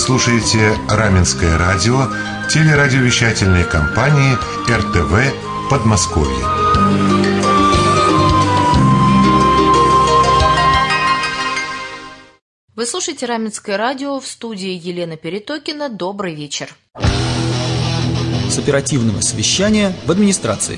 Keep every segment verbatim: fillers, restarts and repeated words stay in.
слушаете Раменское радио телерадиовещательной компании эр тэ вэ Подмосковье. Вы слушаете Раменское радио, в студии Елена Перетокина. Добрый вечер. С оперативного совещания в администрации.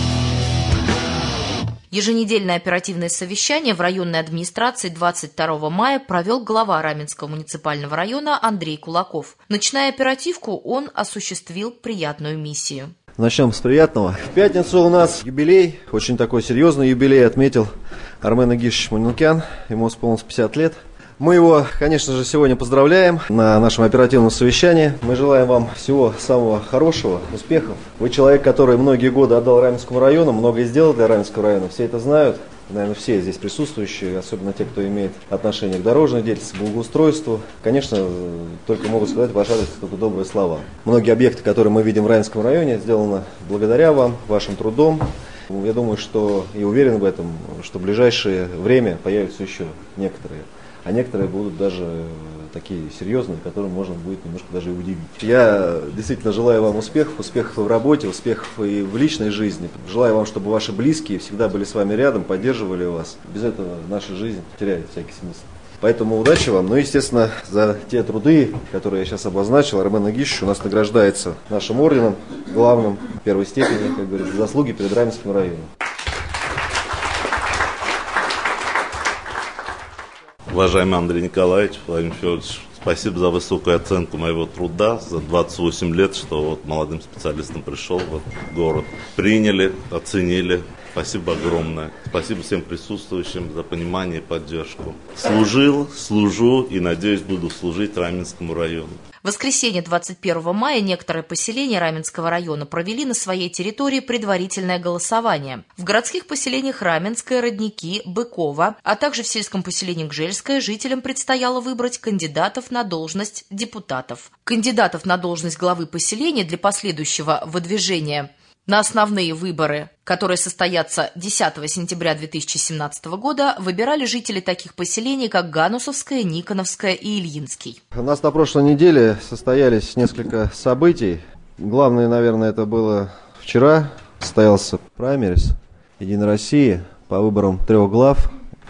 Еженедельное оперативное совещание в районной администрации двадцать второго мая провел глава Раменского муниципального района Андрей Кулаков. Начиная оперативку, он осуществил приятную миссию. Начнем с приятного. В пятницу у нас юбилей, очень такой серьезный юбилей отметил Армен Игишевич Манукян. Ему исполнилось пятьдесят лет. Мы его, конечно же, сегодня поздравляем на нашем оперативном совещании. Мы желаем вам всего самого хорошего, успехов. Вы человек, который многие годы отдал Раменскому району, многое сделал для Раменского района. Все это знают. Наверное, все здесь присутствующие, особенно те, кто имеет отношение к дорожной деятельности, к благоустройству. Конечно, только могут сказать в ваш адрес только добрые слова. Многие объекты, которые мы видим в Раменском районе, сделаны благодаря вам, вашим трудом. Я думаю, что и уверен в этом, что в ближайшее время появятся еще некоторые. А некоторые будут даже такие серьезные, которым можно будет немножко даже и удивить. Я действительно желаю вам успехов, успехов в работе, успехов и в личной жизни. Желаю вам, чтобы ваши близкие всегда были с вами рядом, поддерживали вас. Без этого наша жизнь теряет всякий смысл. Поэтому удачи вам. Ну, естественно, за те труды, которые я сейчас обозначил, Армен Игишевич у нас награждается нашим орденом, главным, первой степени, как говорится, заслуги перед Раменским районом. Уважаемый Андрей Николаевич, Владимир Федорович, спасибо за высокую оценку моего труда, за двадцать восемь лет, что вот молодым специалистом пришел в этот город. Приняли, оценили. Спасибо огромное. Спасибо всем присутствующим за понимание и поддержку. Служил, служу и, надеюсь, буду служить Раменскому району. В воскресенье двадцать первого мая некоторые поселения Раменского района провели на своей территории предварительное голосование. В городских поселениях Раменское, Родники, Быково, а также в сельском поселении Гжельское жителям предстояло выбрать кандидатов на должность депутатов. Кандидатов на должность главы поселения для последующего выдвижения на основные выборы, которые состоятся десятого сентября две тысячи семнадцатого года, выбирали жители таких поселений, как Ганусовское, Никоновское и Ильинский. У нас на прошлой неделе состоялись несколько событий. Главное, наверное, это было вчера. Состоялся праймерис «Единой России» по выборам трех глав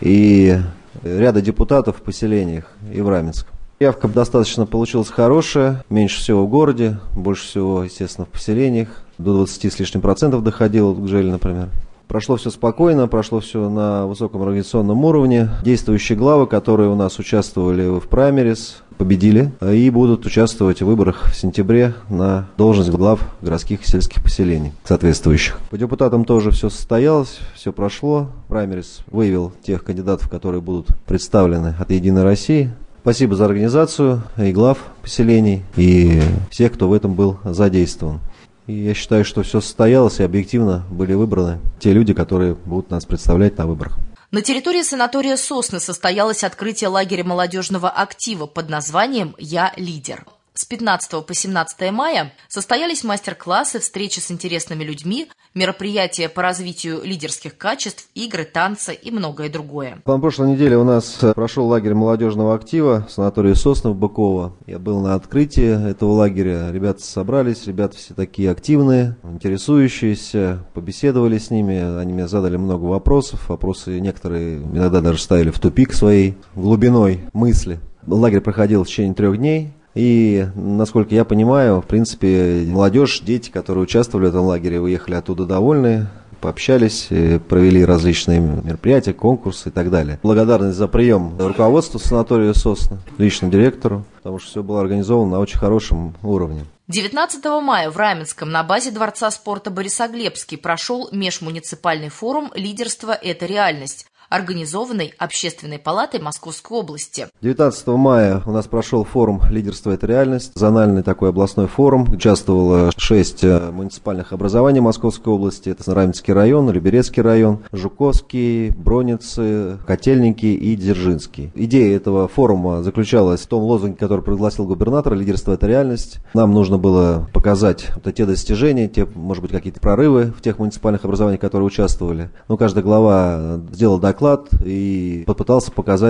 и ряда депутатов в поселениях и в Раменском. Явка достаточно получилась хорошая, меньше всего в городе, больше всего, естественно, в поселениях. До двадцати с лишним процентов доходило, в Гжеле, например. Прошло все спокойно, прошло все на высоком организационном уровне. Действующие главы, которые у нас участвовали в праймерис, победили и будут участвовать в выборах в сентябре на должность глав городских и сельских поселений соответствующих. По депутатам тоже все состоялось, все прошло. Праймерис выявил тех кандидатов, которые будут представлены от «Единой России». Спасибо за организацию и глав поселений, и всех, кто в этом был задействован. И я считаю, что все состоялось, и объективно были выбраны те люди, которые будут нас представлять на выборах. На территории санатория «Сосны» состоялось открытие лагеря молодежного актива под названием «Я лидер». С пятнадцатого по семнадцатое мая состоялись мастер-классы, встречи с интересными людьми, мероприятия по развитию лидерских качеств, игры, танцы и многое другое. На прошлой неделе у нас прошел лагерь молодежного актива в санатории «Сосны» в Быково. Я был на открытии этого лагеря. Ребята собрались, ребята все такие активные, интересующиеся, побеседовали с ними. Они мне задали много вопросов. Вопросы некоторые иногда даже ставили в тупик своей глубиной мысли. Лагерь проходил в течение трех дней. И, насколько я понимаю, в принципе, молодежь, дети, которые участвовали в этом лагере, уехали оттуда довольны, пообщались, провели различные мероприятия, конкурсы и так далее. Благодарность за прием руководству санатория «Сосны», личному директору, потому что все было организовано на очень хорошем уровне. девятнадцатого мая в Раменском на базе Дворца спорта Борисоглебский прошел межмуниципальный форум «Лидерство – это реальность», организованный Общественной палатой Московской области. девятнадцатого мая у нас прошел форум «Лидерство – это реальность», зональный такой областной форум. Участвовало шесть муниципальных образований Московской области. Это Раменский район, Люберецкий район, Жуковский, Броницы, Котельники и Дзержинский. Идея этого форума заключалась в том лозунге, который пригласил губернатор: «Лидерство – это реальность». Нам нужно было показать вот те достижения, те, может быть, какие-то прорывы в тех муниципальных образованиях, которые участвовали. Ну, каждая глава сделала доклад и попытался показать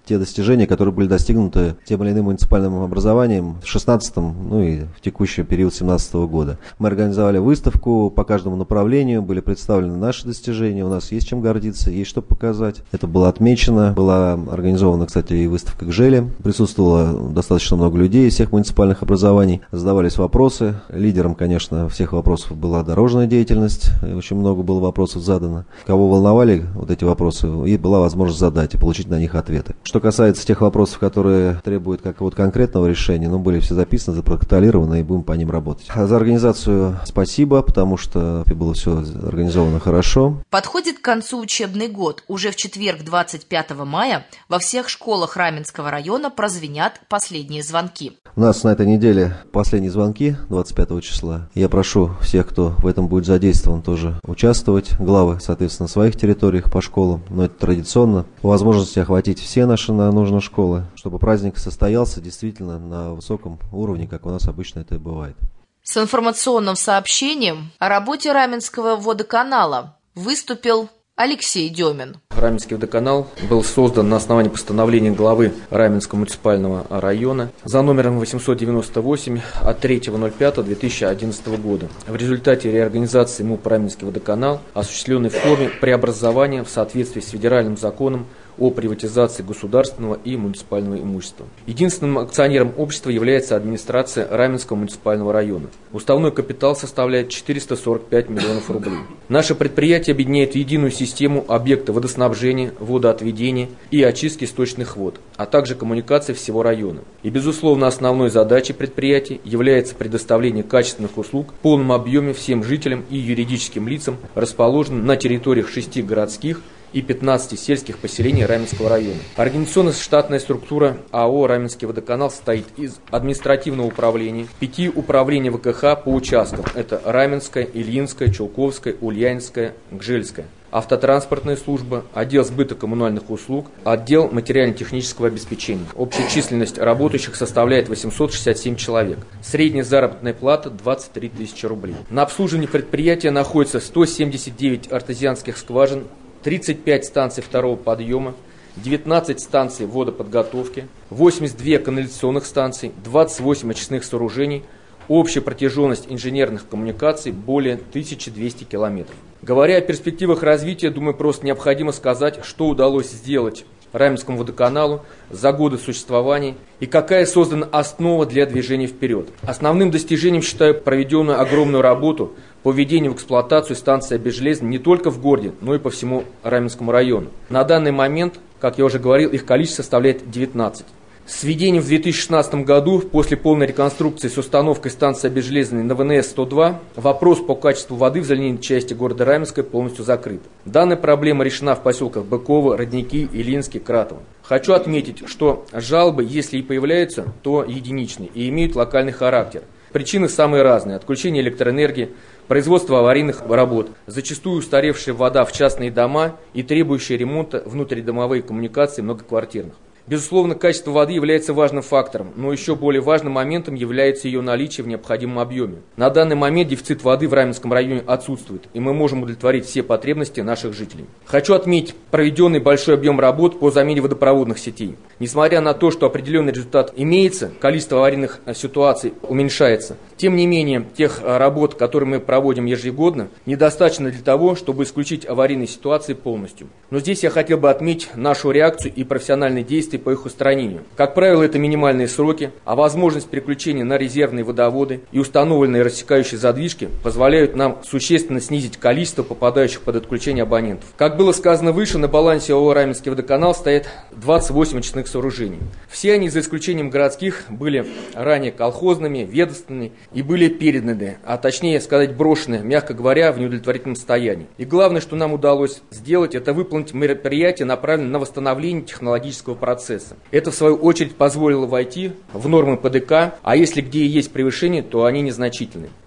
те достижения, которые были достигнуты тем или иным муниципальным образованием в шестнадцатом, ну и в текущий период семнадцатого года. Мы организовали выставку по каждому направлению, были представлены наши достижения, у нас есть чем гордиться, есть что показать. Это было отмечено, была организована, кстати, и выставка к ЖЭЛе, присутствовало достаточно много людей из всех муниципальных образований, задавались вопросы. Лидером, конечно, всех вопросов была дорожная деятельность, очень много было вопросов задано. Кого волновали вот эти вопросы, и была возможность задать и получить на них ответы. Что касается тех вопросов, которые требуют какого-то конкретного решения, ну, были все записаны, запротоколированы, и будем по ним работать. А за организацию спасибо, потому что было все организовано хорошо. Подходит к концу учебный год. Уже в четверг, двадцать пятого мая, во всех школах Раменского района прозвенят последние звонки. У нас на этой неделе последние звонки двадцать пятого числа. Я прошу всех, кто в этом будет задействован, тоже участвовать. Главы, соответственно, на своих территориях по школам. Но это традиционно. По возможности охватить все наши нужные школы, чтобы праздник состоялся действительно на высоком уровне, как у нас обычно это и бывает. С информационным сообщением о работе Раменского водоканала выступил Алексей Демин. Раменский водоканал был создан на основании постановления главы Раменского муниципального района за номером восемьсот девяносто восемь от третьего ноль пятого две тысячи одиннадцатого года. В результате реорганизации МУП Раменский водоканал, осуществленной в форме преобразования в соответствии с федеральным законом о приватизации государственного и муниципального имущества. Единственным акционером общества является администрация Раменского муниципального района. Уставной капитал составляет четыреста сорок пять миллионов рублей. Наше предприятие объединяет в единую систему объекты водоснабжения, водоотведения и очистки сточных вод, а также коммуникации всего района. И, безусловно, основной задачей предприятия является предоставление качественных услуг в полном объеме всем жителям и юридическим лицам, расположенным на территориях шести городских и пятнадцати сельских поселений Раменского района. Организационно-штатная структура АО «Раменский водоканал» состоит из административного управления, пяти управлений ВКХ по участкам. Это Раменское, Ильинское, Чулковское, Ульянинское, Гжельское. Автотранспортная служба, отдел сбыта коммунальных услуг, отдел материально-технического обеспечения. Общая численность работающих составляет восемьсот шестьдесят семь человек. Средняя заработная плата двадцать три тысячи рублей. На обслуживании предприятия находится сто семьдесят девять артезианских скважин, тридцать пять станций второго подъема, девятнадцать станций водоподготовки, восемьдесят две канализационных станций, двадцать восемь очистных сооружений. Общая протяженность инженерных коммуникаций более тысячи двухсот километров. Говоря о перспективах развития, думаю, просто необходимо сказать, что удалось сделать Раменскому водоканалу за годы существования и какая создана основа для движения вперед. Основным достижением считаю проведенную огромную работу по введению в эксплуатацию станции обезжелезной не только в городе, но и по всему Раменскому району. На данный момент, как я уже говорил, их количество составляет девятнадцать. С введением в две тысячи шестнадцатом году, после полной реконструкции с установкой станции обезжелезной на ВНС сто два, вопрос по качеству воды в заливной части города Раменское полностью закрыт. Данная проблема решена в поселках Быково, Родники, Ильинский, Кратово. Хочу отметить, что жалобы, если и появляются, то единичные и имеют локальный характер. Причины самые разные: отключение электроэнергии, производство аварийных работ, зачастую устаревшая вода в частные дома и требующие ремонта внутридомовые коммуникации многоквартирных. Безусловно, качество воды является важным фактором, но еще более важным моментом является ее наличие в необходимом объеме. На данный момент дефицит воды в Раменском районе отсутствует, и мы можем удовлетворить все потребности наших жителей. Хочу отметить проведенный большой объем работ по замене водопроводных сетей. Несмотря на то, что определенный результат имеется, количество аварийных ситуаций уменьшается. Тем не менее, тех работ, которые мы проводим ежегодно, недостаточно для того, чтобы исключить аварийные ситуации полностью. Но здесь я хотел бы отметить нашу реакцию и профессиональные действия по их устранению. Как правило, это минимальные сроки, а возможность переключения на резервные водоводы и установленные рассекающие задвижки позволяют нам существенно снизить количество попадающих под отключение абонентов. Как было сказано выше, на балансе ООО «Раменский водоканал» стоит двадцать восемь очистных сооружений. Все они, за исключением городских, были ранее колхозными, ведомственными и были переданы, а точнее сказать брошены, мягко говоря, в неудовлетворительном состоянии. И главное, что нам удалось сделать, это выполнить мероприятие, направленное на восстановление технологического процесса. Это, в свою очередь, позволило войти в нормы ПДК, а если где и есть превышение, то они незначительны.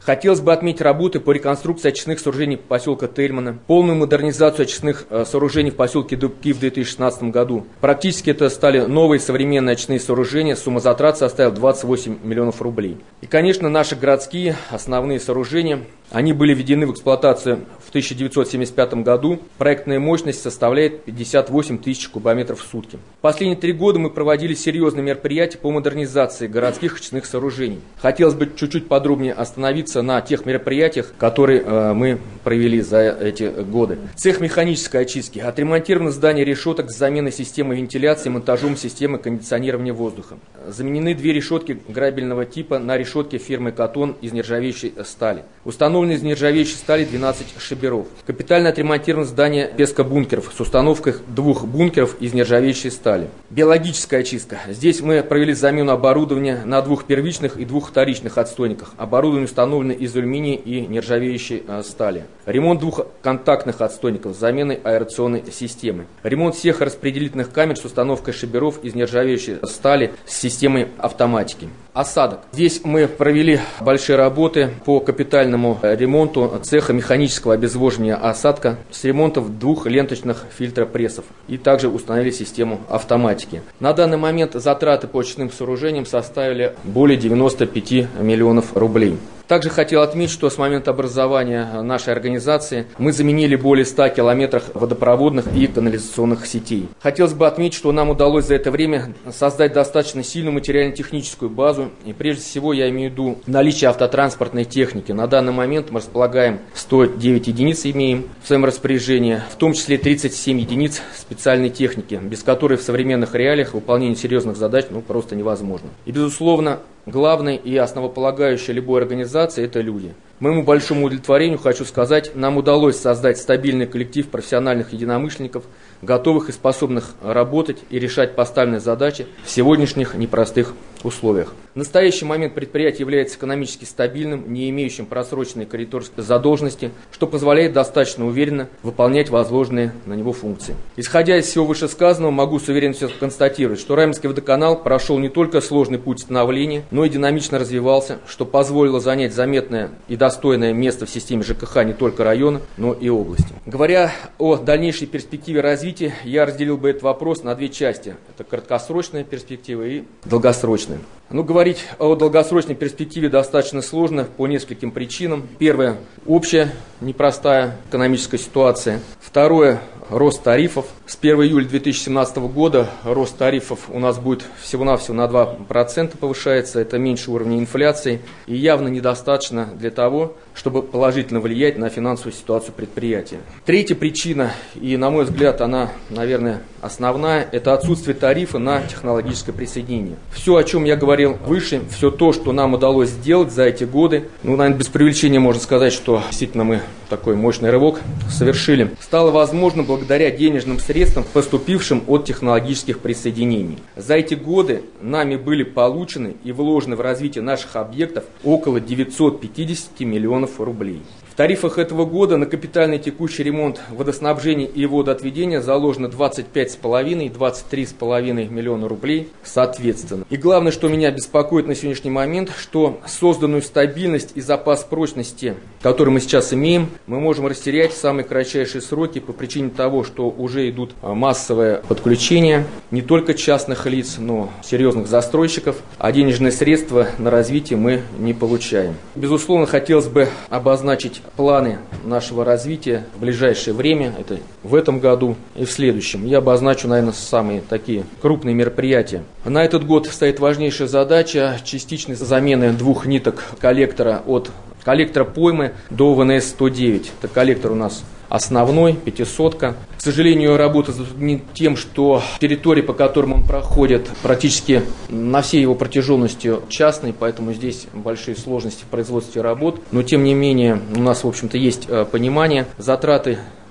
Хотелось бы отметить работы по реконструкции очистных сооружений поселка Тельмана, полную модернизацию очистных сооружений в поселке Дубки в две тысячи шестнадцатом году. Практически это стали новые современные очистные сооружения, сумма затрат составила двадцать восемь миллионов рублей. И, конечно, наши городские основные сооружения, они были введены в эксплуатацию в тысяча девятьсот семьдесят пятом году. Проектная мощность составляет пятьдесят восемь тысяч кубометров в сутки. Последние три года мы проводили серьезные мероприятия по модернизации городских очистных сооружений. Хотелось бы чуть-чуть подробнее остановиться на тех мероприятиях, которые э, мы провели за эти годы. Цех механической очистки. Отремонтировано здание решеток с заменой системы вентиляции и монтажом системы кондиционирования воздуха. Заменены две решетки грабельного типа на решетки фирмы «Катон» из нержавеющей стали. Установлены из нержавеющей стали двенадцать шиберов. Капитально отремонтировано здание пескобункеров с установкой двух бункеров из нержавеющей стали. Биологическая очистка. Здесь мы провели замену оборудования на двух первичных и двух вторичных отстойниках. Оборудование установлено из алюминия и нержавеющей стали. Ремонт двух контактных отстойников с заменой аэрационной системы. Ремонт всех распределительных камер с установкой шиберов из нержавеющей стали с системой автоматики. Осадок. Здесь мы провели большие работы по капитальному ремонту цеха механического обезвоживания осадка с ремонтом двух ленточных фильтропрессов и также установили систему автоматики. На данный момент затраты по очистным сооружениям составили более девяноста пяти миллионов рублей. Также хотел отметить, что с момента образования нашей организации мы заменили более ста километров водопроводных и канализационных сетей. Хотелось бы отметить, что нам удалось за это время создать достаточно сильную материально-техническую базу. И прежде всего я имею в виду наличие автотранспортной техники. На данный момент мы располагаем сто девять единиц, имеем в своем распоряжении, в том числе тридцать семь единиц специальной техники, без которой в современных реалиях выполнение серьезных задач ну, просто невозможно. И, безусловно, главное и основополагающее любой организации – это люди. К моему большому удовлетворению хочу сказать, нам удалось создать стабильный коллектив профессиональных единомышленников, готовых и способных работать и решать поставленные задачи в сегодняшних непростых условиях. В настоящий момент предприятие является экономически стабильным, не имеющим просроченной кредиторской задолженности, что позволяет достаточно уверенно выполнять возложенные на него функции. Исходя из всего вышесказанного, могу с уверенностью констатировать, что Раменский водоканал прошел не только сложный путь становления, но и динамично развивался, что позволило занять заметное и достойное место в системе ЖКХ не только района, но и области. Говоря о дальнейшей перспективе развития, я разделил бы этот вопрос на две части. Это краткосрочная перспектива и долгосрочная. Ну, говорить о долгосрочной перспективе достаточно сложно по нескольким причинам. Первое – общая непростая экономическая ситуация. Второе – рост тарифов. С первого июля две тысячи семнадцатого года рост тарифов у нас будет всего-навсего на два процента повышается. Это меньше уровня инфляции и явно недостаточно для того, чтобы положительно влиять на финансовую ситуацию предприятия. Третья причина, и на мой взгляд она, наверное, основная, это отсутствие тарифа на технологическое присоединение. Все, о чем я говорил выше, все то, что нам удалось сделать за эти годы, ну, наверное, без преувеличения можно сказать, что действительно мы такой мощный рывок совершили, стало возможно благодаря денежным средствам, поступившим от технологических присоединений. За эти годы нами были получены и вложены в развитие наших объектов около девятьсот пятьдесят миллионов рублей. В тарифах этого года на капитальный текущий ремонт водоснабжения и водоотведения заложено двадцать пять целых пять и двадцать три целых пять миллиона рублей соответственно. И главное, что меня беспокоит на сегодняшний момент, что созданную стабильность и запас прочности, который мы сейчас имеем, мы можем растерять в самые кратчайшие сроки по причине того, что уже идут массовое подключение не только частных лиц, но серьезных застройщиков, а денежные средства на развитие мы не получаем. Безусловно, хотелось бы обозначить планы нашего развития в ближайшее время, это в этом году и в следующем. Я обозначу, наверное, самые такие крупные мероприятия. На этот год стоит важнейшая задача частичной замены двух ниток коллектора от коллектора поймы до ВНС сто девять. Это коллектор у нас основной, пятисотка. К сожалению, работа затруднена тем, что территории, по которым он проходит, практически на всей его протяженности частные, поэтому здесь большие сложности в производстве работ. Но, тем не менее, у нас, в общем-то, есть понимание. Затраты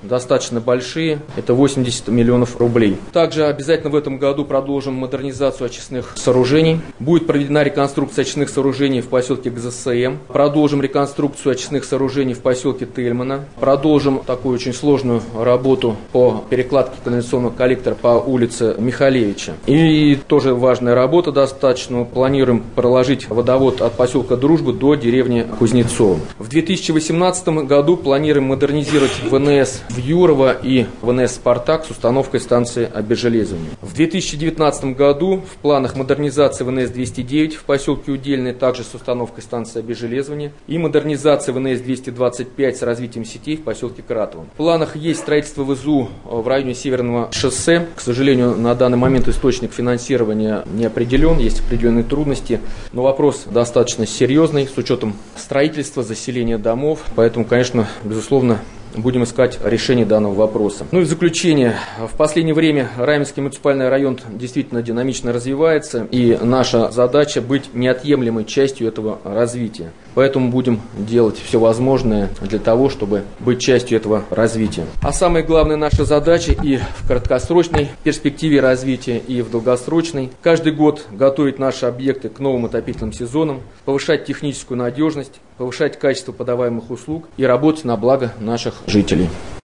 достаточно большие, это восемьдесят миллионов рублей. Также обязательно в этом году продолжим модернизацию очистных сооружений. Будет проведена реконструкция очистных сооружений в поселке ГЗСМ. Продолжим реконструкцию очистных сооружений в поселке Тельмана. Продолжим такую очень сложную работу по перекладке канализационного коллектора по улице Михалевича. И тоже важная работа достаточно. Планируем проложить водовод от поселка Дружбы до деревни Кузнецова. В две тысячи восемнадцатом году планируем модернизировать ВНС в Юрово и ВНС «Спартак» с установкой станции обезжелезывания. В две тысячи девятнадцатом году в планах модернизация ВНС двести девять в поселке Удельное, также с установкой станции обезжелезывания, и модернизация ВНС двести двадцать пять с развитием сетей в поселке Кратово. В планах есть строительство ВЗУ в районе Северного шоссе. К сожалению, на данный момент источник финансирования не определен, есть определенные трудности, но вопрос достаточно серьезный с учетом строительства, заселения домов, поэтому, конечно, безусловно, будем искать решение данного вопроса. Ну и в заключение, в последнее время Раменский муниципальный район действительно динамично развивается, и наша задача быть неотъемлемой частью этого развития. Поэтому будем делать все возможное для того, чтобы быть частью этого развития. А самая главная наша задача и в краткосрочной перспективе развития, и в долгосрочной – каждый год готовить наши объекты к новым отопительным сезонам, повышать техническую надежность, повышать качество подаваемых услуг и работать на благо наших жителей.